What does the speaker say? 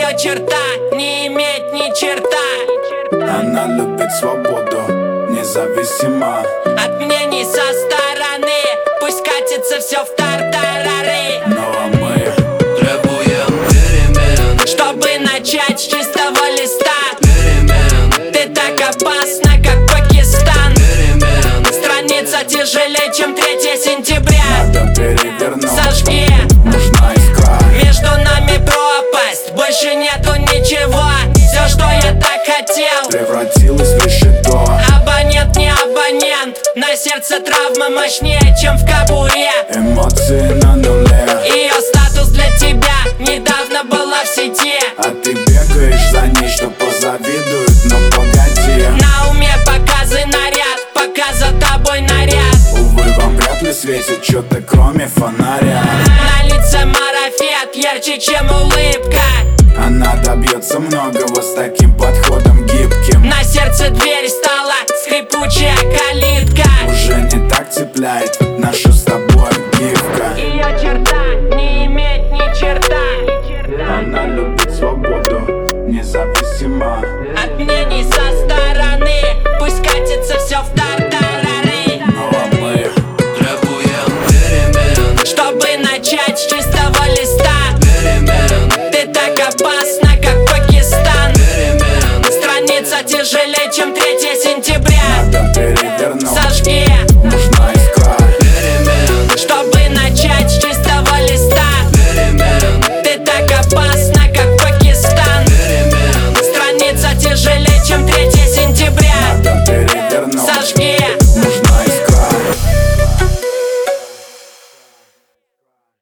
ее черта не иметь ни черта. Она любит свободу, независимо от мнений со стороны. Пусть катится все в тартарары. Ну а мы требуем перемен, чтобы начать с чистого листа. перемен, Ты так опасна, как Пакистан. перемен, Страница тяжелее, чем 3 сентября. надо перевернуть, Зажги, нужна искра. между нами пропасть, больше нету ничего. Все, что я так хотел, Превратилась в решето. абонент не абонент. На сердце травма мощнее, чем в кобуре. Эмоции на нуле, Ее статус для тебя недавно была в сети. а ты бегаешь за ней, что позавидуют, но погоди. На уме показы наряд, пока за тобой наряд. Увы, вам вряд ли светит что-то кроме фонаря. На лице марафет ярче, чем улыбка. Она добьется многого